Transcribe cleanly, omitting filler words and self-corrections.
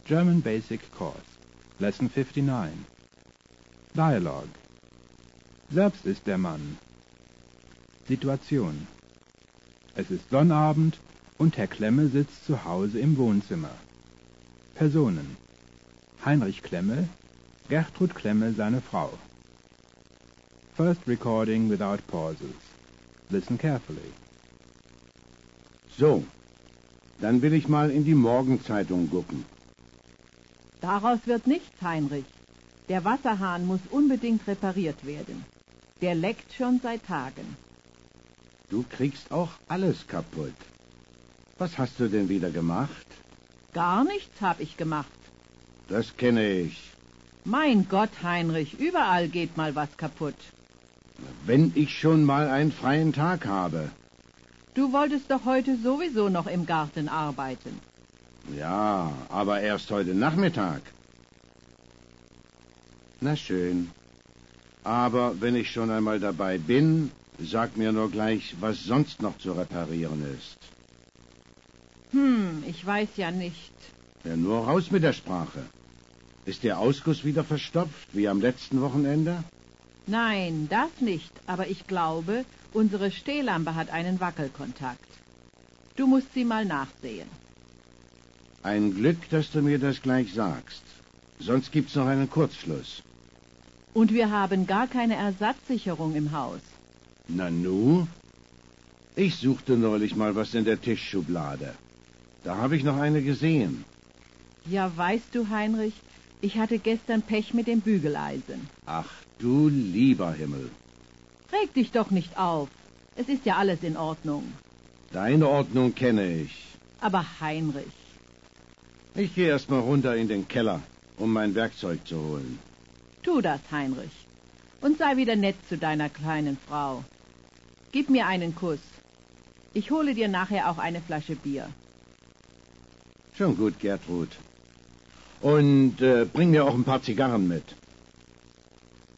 German Basic Course, Lesson 59. Dialogue. Selbst ist der Mann. Situation. Es ist Sonnabend und Herr Klemme sitzt zu Hause im Wohnzimmer. Personen. Heinrich Klemme, Gertrud Klemme, seine Frau. First recording without pauses. Listen carefully. So, dann will ich mal in die Morgenzeitung gucken. Daraus wird nichts, Heinrich. Der Wasserhahn muss unbedingt repariert werden. Der leckt schon seit Tagen. Du kriegst auch alles kaputt. Was hast du denn wieder gemacht? Gar nichts hab ich gemacht. Das kenne ich. Mein Gott, Heinrich, überall geht mal was kaputt. Wenn ich schon mal einen freien Tag habe. Du wolltest doch heute sowieso noch im Garten arbeiten. Ja, aber erst heute Nachmittag. Na schön. Aber wenn ich schon einmal dabei bin, sag mir nur gleich, was sonst noch zu reparieren ist. Ich weiß ja nicht. Ja, nur raus mit der Sprache. Ist der Ausguss wieder verstopft, wie am letzten Wochenende? Nein, das nicht, aber ich glaube, unsere Stehlampe hat einen Wackelkontakt. Du musst sie mal nachsehen. Ein Glück, dass du mir das gleich sagst. Sonst gibt's noch einen Kurzschluss. Und wir haben gar keine Ersatzsicherung im Haus. Na nu? Ich suchte neulich mal was in der Tischschublade. Da habe ich noch eine gesehen. Ja, weißt du, Heinrich, ich hatte gestern Pech mit dem Bügeleisen. Ach, du lieber Himmel. Reg dich doch nicht auf. Es ist ja alles in Ordnung. Deine Ordnung kenne ich. Aber Heinrich... Ich gehe erst mal runter in den Keller, um mein Werkzeug zu holen. Tu das, Heinrich. Und sei wieder nett zu deiner kleinen Frau. Gib mir einen Kuss. Ich hole dir nachher auch eine Flasche Bier. Schon gut, Gertrud. Und bring mir auch ein paar Zigarren mit.